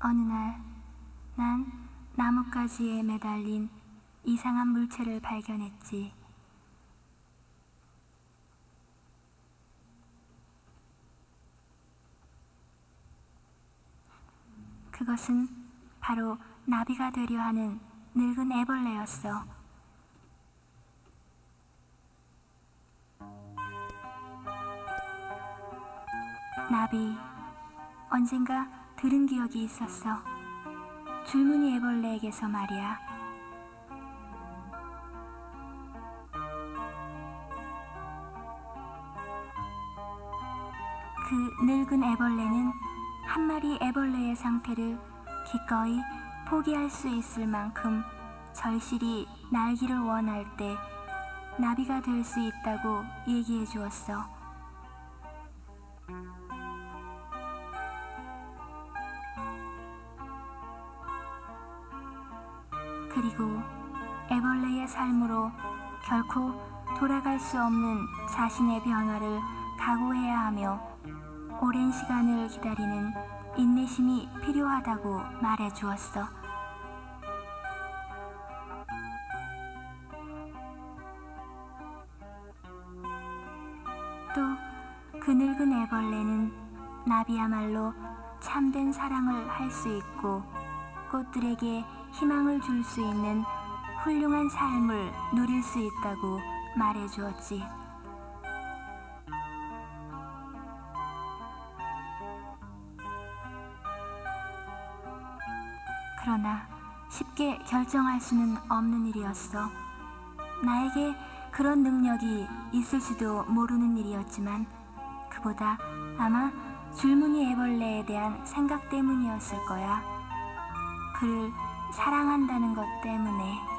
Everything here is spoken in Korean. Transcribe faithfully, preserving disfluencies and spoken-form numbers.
어느 날, 난 나뭇가지에 매달린 이상한 물체를 발견했지. 그것은 바로 나비가 되려 하는 늙은 애벌레였어. 나비, 언젠가 들은 기억이 있었어. 줄무늬 애벌레에게서 말이야. 그 늙은 애벌레는 한 마리 애벌레의 상태를 기꺼이 포기할 수 있을 만큼 절실히 날기를 원할 때 나비가 될 수 있다고 얘기해 주었어. 그리고 애벌레의 삶으로 결코 돌아갈 수 없는 자신의 변화를 각오해야 하며 오랜 시간을 기다리는 인내심이 필요하다고 말해 주었어. 또 그 늙은 애벌레는 나비야말로 참된 사랑을 할 수 있고 꽃들에게 희망을 줄 수 있는 훌륭한 삶을 누릴 수 있다고 말해 주었지. 그러나 쉽게 결정할 수는 없는 일이었어. 나에게 그런 능력이 있을 수도 모르는 일이었지만 그보다 아마 줄무늬 애벌레에 대한 생각 때문이었을 거야. 그를 사랑한다는 것 때문에.